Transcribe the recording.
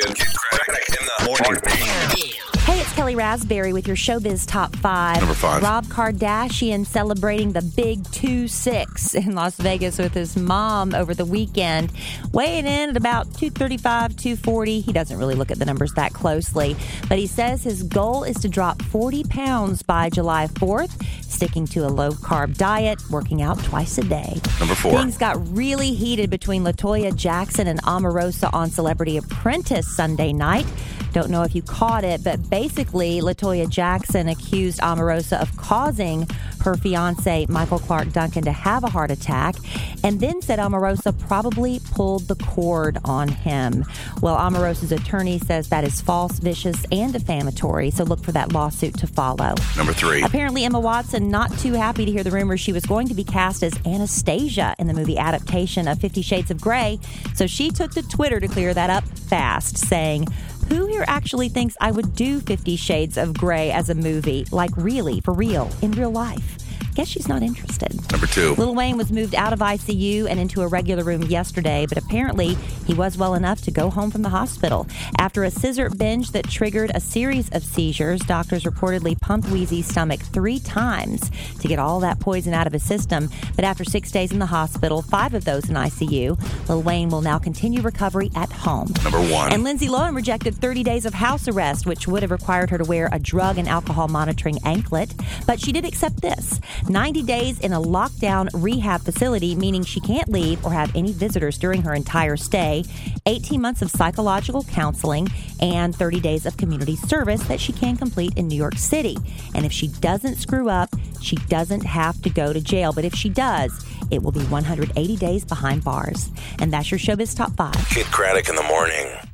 Kid Craddock in the morning. Hey, it's Kelly Raspberry with your Showbiz Top 5. Number 5. Rob Kardashian celebrating the big 2-6 in Las Vegas with his mom over the weekend. Weighing in at about 235, 240. He doesn't really look at the numbers that closely, but he says his goal is to drop 40 pounds by July 4th, sticking to a low-carb diet, working out twice a day. Number 4. Things got really heated between LaToya Jackson and Omarosa on Celebrity Apprentice Sunday night. Don't know if you caught it, but basically LaToya Jackson accused Omarosa of causing her fiancé Michael Clark Duncan to have a heart attack, and then said Omarosa probably pulled the cord on him. Well, Omarosa's attorney says that is false, vicious, and defamatory, so look for that lawsuit to follow. Number 3. Apparently, Emma Watson not too happy to hear the rumors she was going to be cast as Anastasia in the movie adaptation of 50 Shades of Grey, so she took to Twitter to clear that up fast, saying, "Who here actually thinks I would do 50 Shades of Grey as a movie? Like, really, for real, in real life?" Guess she's not interested. Number 2. Lil Wayne was moved out of ICU and into a regular room yesterday, but apparently he was well enough to go home from the hospital. After a scissor binge that triggered a series of seizures, doctors reportedly pumped Wheezy's stomach 3 times to get all that poison out of his system. But after 6 days in the hospital, 5 of those in ICU, Lil Wayne will now continue recovery at home. Number 1. And Lindsay Lohan rejected 30 days of house arrest, which would have required her to wear a drug and alcohol monitoring anklet. But she did accept this: 90 days in a lockdown rehab facility, meaning she can't leave or have any visitors during her entire stay, 18 months of psychological counseling, and 30 days of community service that she can complete in New York City. And if she doesn't screw up, she doesn't have to go to jail. But if she does, it will be 180 days behind bars. And that's your Showbiz Top 5. Kid Craddock in the morning.